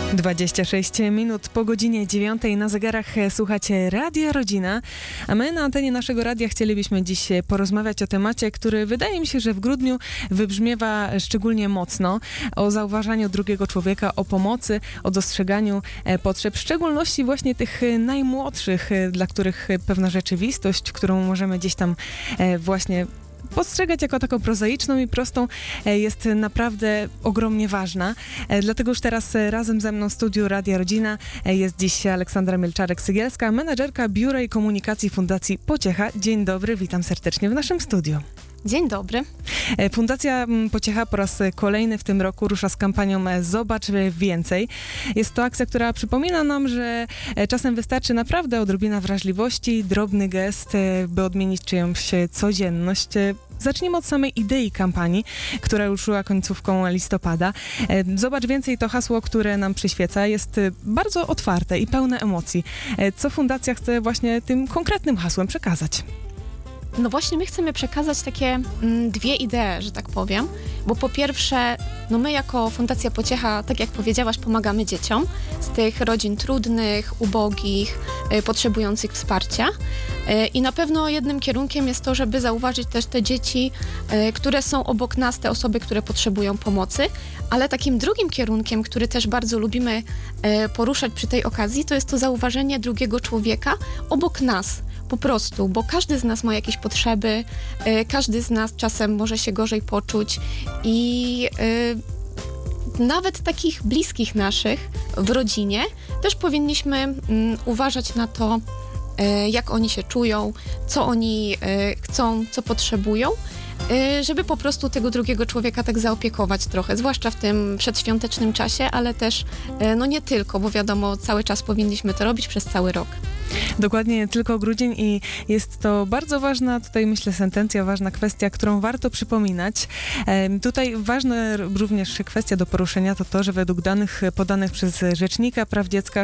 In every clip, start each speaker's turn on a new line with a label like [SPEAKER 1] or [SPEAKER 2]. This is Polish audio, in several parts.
[SPEAKER 1] 26 minut po godzinie 9 na zegarach słuchacie Radia Rodzina, a my na antenie naszego radia chcielibyśmy dziś porozmawiać o temacie, który wydaje mi się, że w grudniu wybrzmiewa szczególnie mocno, o zauważaniu drugiego człowieka, o pomocy, o dostrzeganiu potrzeb, w szczególności właśnie tych najmłodszych, dla których pewna rzeczywistość, którą możemy gdzieś tam właśnie postrzegać jako taką prozaiczną i prostą, jest naprawdę ogromnie ważna. Dlatego już teraz razem ze mną w studiu Radia Rodzina jest dziś Aleksandra Mielczarek-Sygielska, menedżerka Biura i Komunikacji Fundacji Pociecha. Dzień dobry, witam serdecznie w naszym studiu.
[SPEAKER 2] Dzień dobry.
[SPEAKER 1] Fundacja Pociecha po raz kolejny w tym roku rusza z kampanią Zobacz Więcej. Jest to akcja, która przypomina nam, że czasem wystarczy naprawdę odrobina wrażliwości, drobny gest, by odmienić czyjąś codzienność. Zacznijmy od samej idei kampanii, która ruszyła końcówką listopada. Zobacz Więcej to hasło, które nam przyświeca. Jest bardzo otwarte i pełne emocji. Co fundacja chce właśnie tym konkretnym hasłem przekazać?
[SPEAKER 2] No właśnie my chcemy przekazać takie dwie idee, że tak powiem, bo po pierwsze, no my jako Fundacja Pociecha, tak jak powiedziałaś, pomagamy dzieciom z tych rodzin trudnych, ubogich, potrzebujących wsparcia i na pewno jednym kierunkiem jest to, żeby zauważyć też te dzieci, które są obok nas, te osoby, które potrzebują pomocy, ale takim drugim kierunkiem, który też bardzo lubimy poruszać przy tej okazji, to jest to zauważenie drugiego człowieka obok nas. Po prostu, bo każdy z nas ma jakieś potrzeby, każdy z nas czasem może się gorzej poczuć i nawet takich bliskich naszych w rodzinie też powinniśmy uważać na to, jak oni się czują, co oni chcą, co potrzebują, żeby po prostu tego drugiego człowieka tak zaopiekować trochę, zwłaszcza w tym przedświątecznym czasie, ale też no nie tylko, bo wiadomo, cały czas powinniśmy to robić przez cały rok.
[SPEAKER 1] Dokładnie, tylko grudzień i jest to bardzo ważna, tutaj myślę sentencja, ważna kwestia, którą warto przypominać. Tutaj ważna również kwestia do poruszenia to to, że według danych podanych przez Rzecznika Praw Dziecka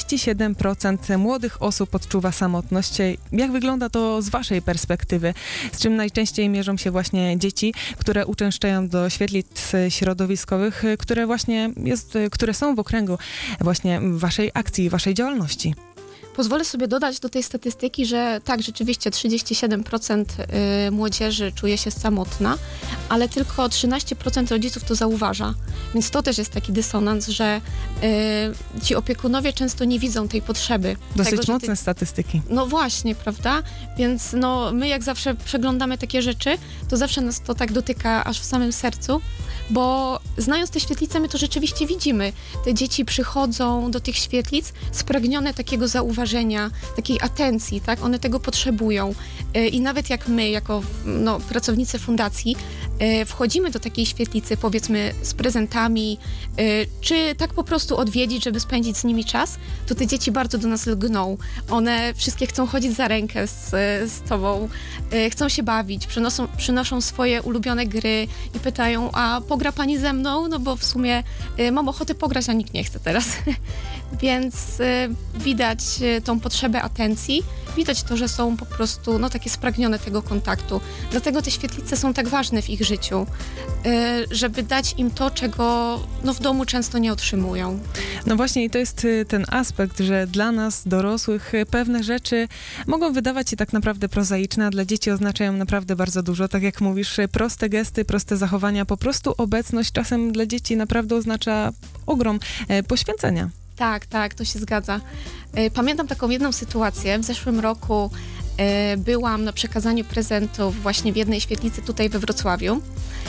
[SPEAKER 1] 37% młodych osób odczuwa samotność. Jak wygląda to z waszej perspektywy? Z czym najczęściej mierzą się właśnie dzieci, które uczęszczają do świetlic środowiskowych, które są w okręgu właśnie waszej akcji, waszej działalności?
[SPEAKER 2] Pozwolę sobie dodać do tej statystyki, że tak, rzeczywiście 37% młodzieży czuje się samotna, ale tylko 13% rodziców to zauważa. Więc to też jest taki dysonans, że ci opiekunowie często nie widzą tej potrzeby.
[SPEAKER 1] Dosyć mocne statystyki.
[SPEAKER 2] No właśnie, prawda? Więc no, my jak zawsze przeglądamy takie rzeczy, to zawsze nas to tak dotyka aż w samym sercu, bo znając te świetlice, my to rzeczywiście widzimy. Te dzieci przychodzą do tych świetlic spragnione takiego zauważenia, takiej atencji, tak? One tego potrzebują. I nawet jak my, jako pracownicy fundacji, wchodzimy do takiej świetlicy, powiedzmy, z prezentami, czy tak po prostu odwiedzić, żeby spędzić z nimi czas, to te dzieci bardzo do nas lgną. One wszystkie chcą chodzić za rękę z tobą, chcą się bawić, przynoszą swoje ulubione gry i pytają, a pogra pani ze mną? No bo w sumie mam ochotę pograć, a nikt nie chce teraz. Więc widać tą potrzebę atencji, widać to, że są po prostu takie spragnione tego kontaktu. Dlatego te świetlice są tak ważne w ich życiu, żeby dać im to, czego w domu często nie otrzymują.
[SPEAKER 1] No właśnie i to jest ten aspekt, że dla nas, dorosłych, pewne rzeczy mogą wydawać się tak naprawdę prozaiczne, a dla dzieci oznaczają naprawdę bardzo dużo. Tak jak mówisz, proste gesty, proste zachowania, po prostu obecność czasem dla dzieci naprawdę oznacza ogrom poświęcenia.
[SPEAKER 2] Tak, to się zgadza. Pamiętam taką jedną sytuację. W zeszłym roku byłam na przekazaniu prezentów właśnie w jednej świetlicy tutaj we Wrocławiu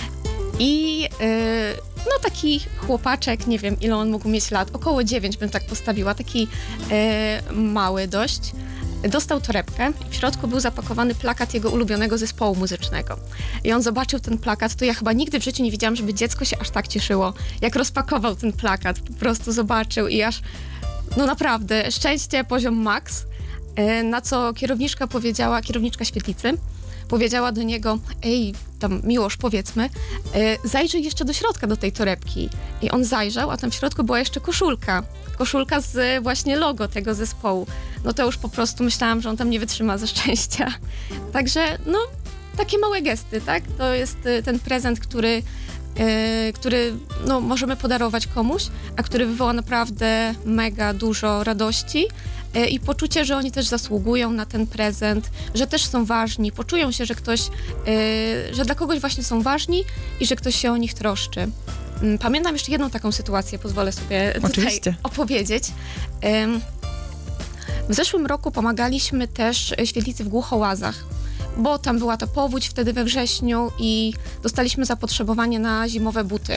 [SPEAKER 2] i taki chłopaczek, nie wiem ile on mógł mieć lat, około 9 bym tak postawiła, taki mały dość, dostał torebkę i w środku był zapakowany plakat jego ulubionego zespołu muzycznego. I on zobaczył ten plakat, to ja chyba nigdy w życiu nie widziałam, żeby dziecko się aż tak cieszyło, jak rozpakował ten plakat, po prostu zobaczył i aż, naprawdę, szczęście poziom max, na co kierowniczka świetlicy, powiedziała do niego, tam Miłosz, powiedzmy, zajrzyj jeszcze do środka do tej torebki. I on zajrzał, a tam w środku była jeszcze koszulka z właśnie logo tego zespołu. No to już po prostu myślałam, że on tam nie wytrzyma ze szczęścia. Także, takie małe gesty, tak? To jest ten prezent, który który no, możemy podarować komuś, a który wywoła naprawdę mega dużo radości i poczucie, że oni też zasługują na ten prezent, że też są ważni, poczują się, że ktoś, że dla kogoś właśnie są ważni i że ktoś się o nich troszczy. Pamiętam jeszcze jedną taką sytuację, pozwolę sobie tutaj opowiedzieć. W zeszłym roku pomagaliśmy też świetlicy w Głuchołazach, bo tam była ta powódź wtedy we wrześniu i dostaliśmy zapotrzebowanie na zimowe buty.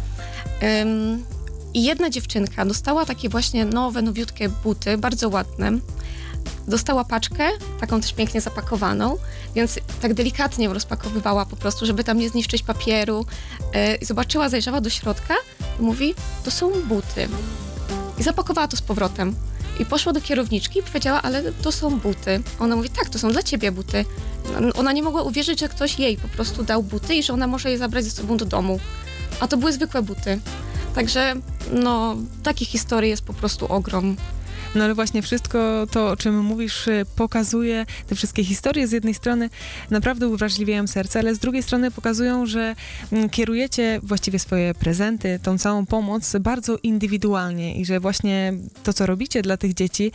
[SPEAKER 2] I jedna dziewczynka dostała takie właśnie nowe, nowiutkie buty, bardzo ładne. Dostała paczkę, taką też pięknie zapakowaną, więc tak delikatnie ją rozpakowywała po prostu, żeby tam nie zniszczyć papieru. I zobaczyła, zajrzała do środka i mówi, to są buty. I zapakowała to z powrotem. I poszła do kierowniczki i powiedziała, ale to są buty. Ona mówi, tak, to są dla ciebie buty. Ona nie mogła uwierzyć, że ktoś jej po prostu dał buty i że ona może je zabrać ze sobą do domu. A to były zwykłe buty. Także, no, takich historii jest po prostu ogrom.
[SPEAKER 1] No ale właśnie wszystko to, o czym mówisz, pokazuje, te wszystkie historie z jednej strony naprawdę uwrażliwiają serce, ale z drugiej strony pokazują, że kierujecie właściwie swoje prezenty, tą całą pomoc bardzo indywidualnie i że właśnie to, co robicie dla tych dzieci,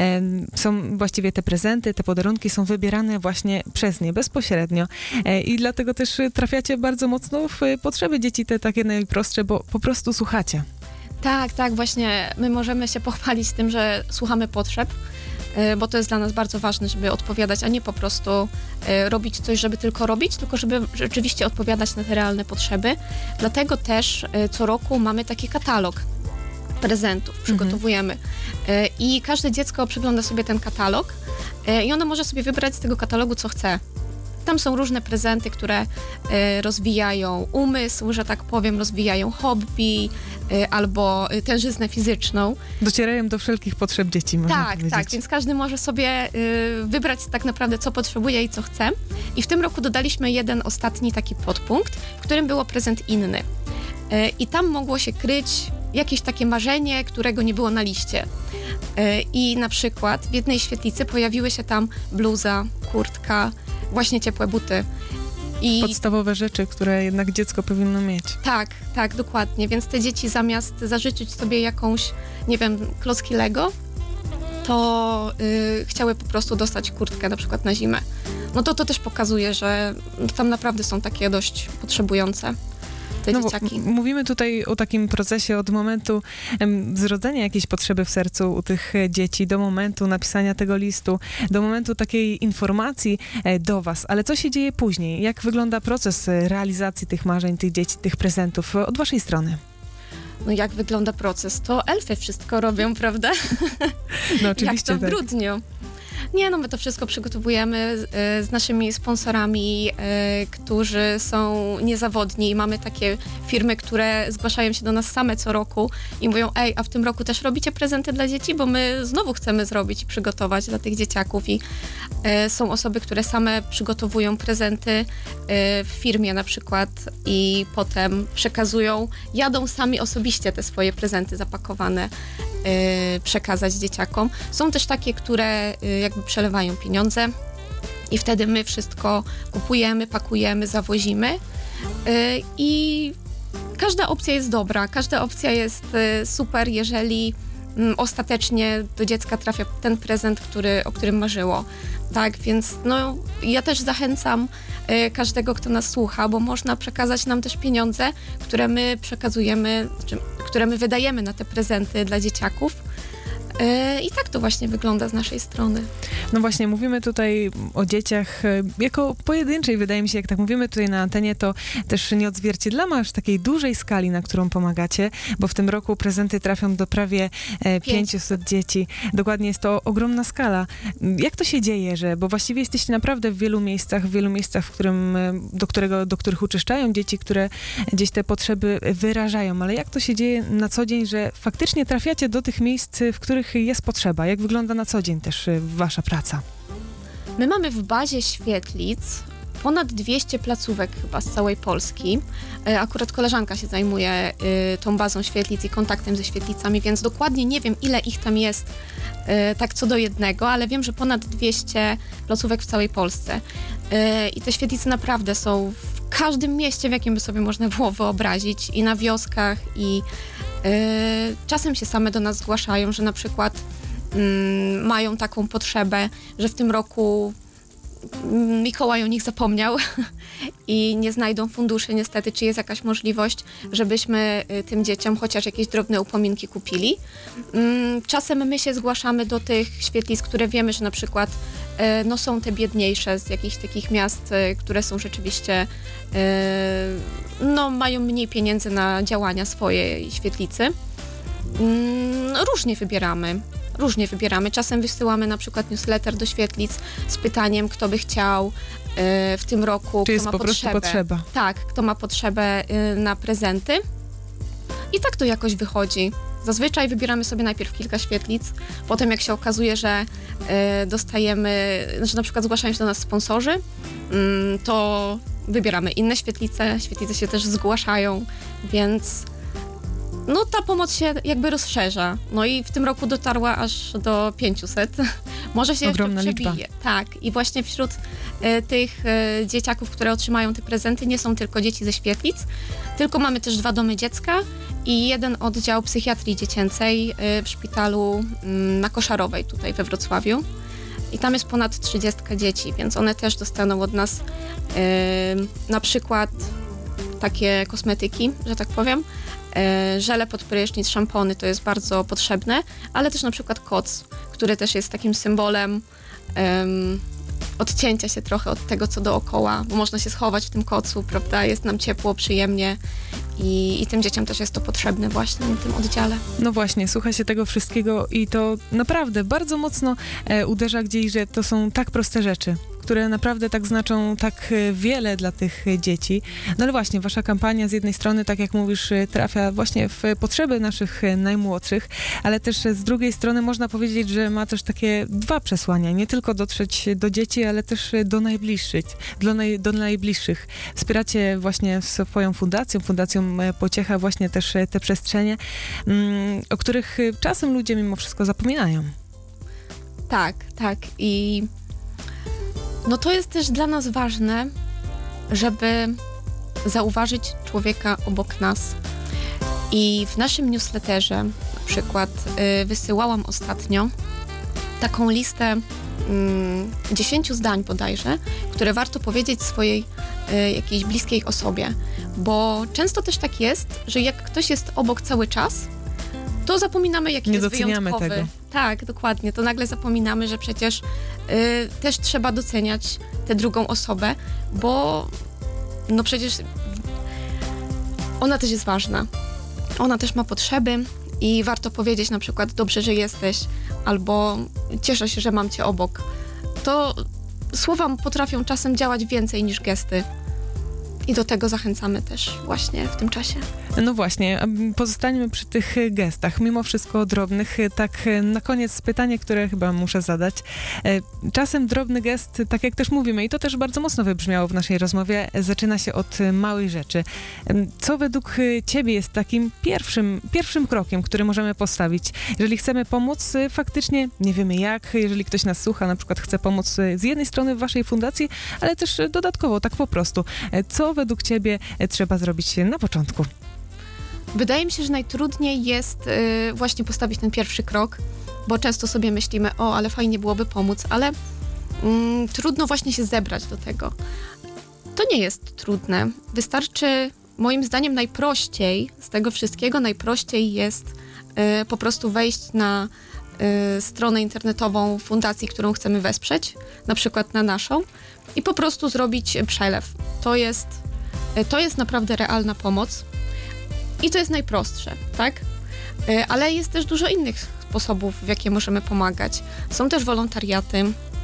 [SPEAKER 1] są właściwie te prezenty, te podarunki są wybierane właśnie przez nie, bezpośrednio. I dlatego też trafiacie bardzo mocno w potrzeby dzieci, te takie najprostsze, bo po prostu słuchacie.
[SPEAKER 2] Tak, właśnie my możemy się pochwalić tym, że słuchamy potrzeb, bo to jest dla nas bardzo ważne, żeby odpowiadać, a nie po prostu robić coś, żeby tylko robić, tylko żeby rzeczywiście odpowiadać na te realne potrzeby. Dlatego też co roku mamy taki katalog prezentów, przygotowujemy. I każde dziecko przegląda sobie ten katalog i ono może sobie wybrać z tego katalogu, co chce. Tam są różne prezenty, które rozwijają umysł, że tak powiem, rozwijają hobby albo tężyznę fizyczną.
[SPEAKER 1] Docierają do wszelkich potrzeb dzieci, można powiedzieć.
[SPEAKER 2] Tak, więc każdy może sobie wybrać tak naprawdę, co potrzebuje i co chce. I w tym roku dodaliśmy jeden ostatni taki podpunkt, w którym było prezent inny. I tam mogło się kryć jakieś takie marzenie, którego nie było na liście. I na przykład w jednej świetlicy pojawiły się tam bluza, kurtka, właśnie ciepłe buty. I
[SPEAKER 1] podstawowe rzeczy, które jednak dziecko powinno mieć.
[SPEAKER 2] Tak, dokładnie. Więc te dzieci zamiast zażyczyć sobie jakąś, nie wiem, klocki Lego, to chciały po prostu dostać kurtkę na przykład na zimę. No to też pokazuje, że tam naprawdę są takie dość potrzebujące dzieciaki.
[SPEAKER 1] Mówimy tutaj o takim procesie od momentu zrodzenia jakiejś potrzeby w sercu u tych dzieci, do momentu napisania tego listu, do momentu takiej informacji do was. Ale co się dzieje później? Jak wygląda proces realizacji tych marzeń, tych dzieci, tych prezentów od waszej strony?
[SPEAKER 2] No jak wygląda proces? To elfy wszystko robią, prawda?
[SPEAKER 1] No oczywiście.
[SPEAKER 2] Jak to w grudniu. Nie, no my to wszystko przygotowujemy z naszymi sponsorami, którzy są niezawodni. Mamy takie firmy, które zgłaszają się do nas same co roku i mówią, a w tym roku też robicie prezenty dla dzieci, bo my znowu chcemy zrobić i przygotować dla tych dzieciaków i są osoby, które same przygotowują prezenty w firmie na przykład i potem przekazują, jadą sami osobiście te swoje prezenty zapakowane przekazać dzieciakom. Są też takie, które jakby przelewają pieniądze i wtedy my wszystko kupujemy, pakujemy, zawozimy i każda opcja jest dobra, każda opcja jest super, jeżeli ostatecznie do dziecka trafia ten prezent, o którym marzyło. Tak, więc no, ja też zachęcam każdego, kto nas słucha, bo można przekazać nam też pieniądze, które my przekazujemy, które my wydajemy na te prezenty dla dzieciaków. I tak to właśnie wygląda z naszej strony.
[SPEAKER 1] No właśnie, mówimy tutaj o dzieciach jako pojedynczej, wydaje mi się, jak tak mówimy tutaj na antenie, to też nie odzwierciedlamy aż takiej dużej skali, na którą pomagacie, bo w tym roku prezenty trafią do prawie 500 dzieci. Dokładnie jest to ogromna skala. Jak to się dzieje, bo właściwie jesteście naprawdę w wielu miejscach, do których uczęszczają dzieci, które gdzieś te potrzeby wyrażają, ale jak to się dzieje na co dzień, że faktycznie trafiacie do tych miejsc, w których jest potrzeba? Jak wygląda na co dzień też wasza praca?
[SPEAKER 2] My mamy w bazie świetlic ponad 200 placówek chyba z całej Polski. Akurat koleżanka się zajmuje tą bazą świetlic i kontaktem ze świetlicami, więc dokładnie nie wiem, ile ich tam jest tak co do jednego, ale wiem, że ponad 200 placówek w całej Polsce. I te świetlice naprawdę są w każdym mieście, w jakim by sobie można było wyobrazić, i na wioskach, i czasem się same do nas zgłaszają, że na przykład mają taką potrzebę, że w tym roku Mikołaj o nich zapomniał i nie znajdą funduszy niestety, czy jest jakaś możliwość, żebyśmy tym dzieciom chociaż jakieś drobne upominki kupili. Czasem my się zgłaszamy do tych świetlic, które wiemy, że na przykład no, są te biedniejsze z jakichś takich miast, które są rzeczywiście no, mają mniej pieniędzy na działania swojej świetlicy. Różnie wybieramy. Czasem wysyłamy na przykład newsletter do świetlic z pytaniem, kto by chciał w tym roku,
[SPEAKER 1] Czy jest po prostu potrzeba.
[SPEAKER 2] Tak, kto ma potrzebę na prezenty. I tak to jakoś wychodzi. Zazwyczaj wybieramy sobie najpierw kilka świetlic, potem jak się okazuje, że dostajemy, że na przykład zgłaszają się do nas sponsorzy, to wybieramy inne świetlice. Świetlice się też zgłaszają, więc no ta pomoc się jakby rozszerza. No i w tym roku dotarła aż do 500. Może się
[SPEAKER 1] Ogromna
[SPEAKER 2] jeszcze przebije.
[SPEAKER 1] liczba.
[SPEAKER 2] Tak. I właśnie wśród tych dzieciaków, które otrzymają te prezenty, nie są tylko dzieci ze świetlic, tylko mamy też 2 domy dziecka i 1 oddział psychiatrii dziecięcej w szpitalu na Koszarowej tutaj we Wrocławiu. I tam jest ponad 30 dzieci, więc one też dostaną od nas na przykład takie kosmetyki, że tak powiem, żele pod prysznic, szampony, to jest bardzo potrzebne, ale też na przykład koc, który też jest takim symbolem odcięcia się trochę od tego, co dookoła, bo można się schować w tym kocu, prawda, jest nam ciepło, przyjemnie i tym dzieciom też jest to potrzebne właśnie na tym oddziale.
[SPEAKER 1] No właśnie, słucha się tego wszystkiego i to naprawdę bardzo mocno uderza gdzieś, że to są tak proste rzeczy, które naprawdę tak znaczą tak wiele dla tych dzieci. No ale właśnie, wasza kampania z jednej strony, tak jak mówisz, trafia właśnie w potrzeby naszych najmłodszych, ale też z drugiej strony można powiedzieć, że ma też takie 2 przesłania. Nie tylko dotrzeć do dzieci, ale też do najbliższych. Do najbliższych. Wspieracie właśnie swoją Fundacją Pociecha właśnie też te przestrzenie, o których czasem ludzie mimo wszystko zapominają.
[SPEAKER 2] Tak. I no to jest też dla nas ważne, żeby zauważyć człowieka obok nas. I w naszym newsletterze na przykład wysyłałam ostatnio taką listę 10 zdań bodajże, które warto powiedzieć swojej jakiejś bliskiej osobie. Bo często też tak jest, że jak ktoś jest obok cały czas, to zapominamy, jaki jest wyjątkowy.
[SPEAKER 1] Nie doceniamy tego.
[SPEAKER 2] Tak, dokładnie. To nagle zapominamy, że przecież też trzeba doceniać tę drugą osobę, bo no przecież ona też jest ważna. Ona też ma potrzeby i warto powiedzieć na przykład dobrze, że jesteś, albo cieszę się, że mam cię obok. To słowa potrafią czasem działać więcej niż gesty. I do tego zachęcamy też właśnie w tym czasie.
[SPEAKER 1] No właśnie, pozostańmy przy tych gestach, mimo wszystko drobnych. Tak na koniec pytanie, które chyba muszę zadać. Czasem drobny gest, tak jak też mówimy, i to też bardzo mocno wybrzmiało w naszej rozmowie, zaczyna się od małej rzeczy. Co według ciebie jest takim pierwszym krokiem, który możemy postawić? Jeżeli chcemy pomóc, faktycznie nie wiemy jak, jeżeli ktoś nas słucha, na przykład chce pomóc z jednej strony w waszej fundacji, ale też dodatkowo, tak po prostu. Co według ciebie trzeba zrobić na początku?
[SPEAKER 2] Wydaje mi się, że najtrudniej jest właśnie postawić ten pierwszy krok, bo często sobie myślimy, ale fajnie byłoby pomóc, ale trudno właśnie się zebrać do tego. To nie jest trudne. Wystarczy, moim zdaniem najprościej z tego wszystkiego, najprościej jest po prostu wejść na stronę internetową fundacji, którą chcemy wesprzeć, na przykład na naszą, i po prostu zrobić przelew. To jest naprawdę realna pomoc i to jest najprostsze, tak? Ale jest też dużo innych sposobów, w jakie możemy pomagać. Są też wolontariaty,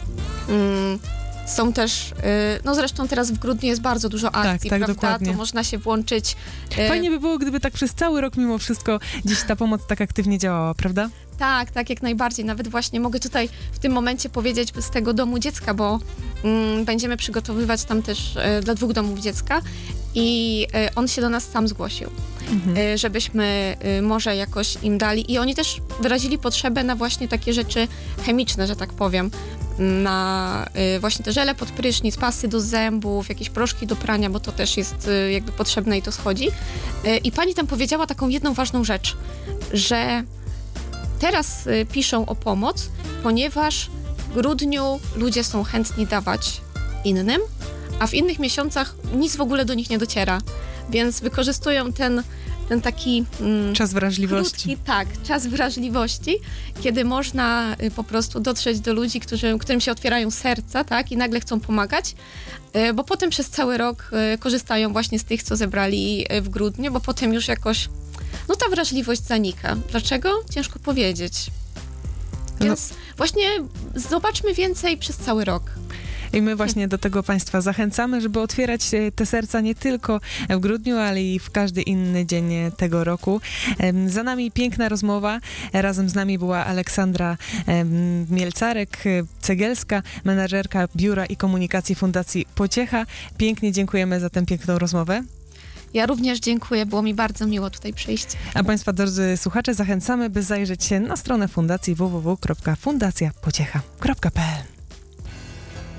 [SPEAKER 2] są też, no zresztą teraz w grudniu jest bardzo dużo akcji,
[SPEAKER 1] tak,
[SPEAKER 2] prawda?
[SPEAKER 1] Dokładnie.
[SPEAKER 2] To można się włączyć.
[SPEAKER 1] Fajnie by było, gdyby tak przez cały rok mimo wszystko gdzieś ta pomoc tak aktywnie działała, prawda?
[SPEAKER 2] Tak, jak najbardziej. Nawet właśnie mogę tutaj w tym momencie powiedzieć z tego domu dziecka, bo będziemy przygotowywać tam też dla 2 domów dziecka i on się do nas sam zgłosił, żebyśmy może jakoś im dali i oni też wyrazili potrzebę na właśnie takie rzeczy chemiczne, że tak powiem. na właśnie te żele pod prysznic, pasy do zębów, jakieś proszki do prania, bo to też jest jakby potrzebne i to schodzi. I pani tam powiedziała taką jedną ważną rzecz, że teraz piszą o pomoc, ponieważ w grudniu ludzie są chętni dawać innym, a w innych miesiącach nic w ogóle do nich nie dociera. Więc wykorzystują ten taki
[SPEAKER 1] czas wrażliwości.
[SPEAKER 2] Krótki, czas wrażliwości, kiedy można po prostu dotrzeć do ludzi, którym się otwierają serca, tak, i nagle chcą pomagać, bo potem przez cały rok korzystają właśnie z tych, co zebrali w grudniu, bo potem już jakoś ta wrażliwość zanika. Dlaczego? Ciężko powiedzieć. Więc właśnie zobaczmy więcej przez cały rok.
[SPEAKER 1] I my właśnie do tego Państwa zachęcamy, żeby otwierać te serca nie tylko w grudniu, ale i w każdy inny dzień tego roku. Za nami piękna rozmowa. Razem z nami była Aleksandra Mielcarek-Cegielska, menadżerka Biura i Komunikacji Fundacji Pociecha. Pięknie dziękujemy za tę piękną rozmowę.
[SPEAKER 2] Ja również dziękuję, było mi bardzo miło tutaj przyjść.
[SPEAKER 1] A Państwa, drodzy słuchacze, zachęcamy, by zajrzeć się na stronę fundacji www.fundacjapociecha.pl.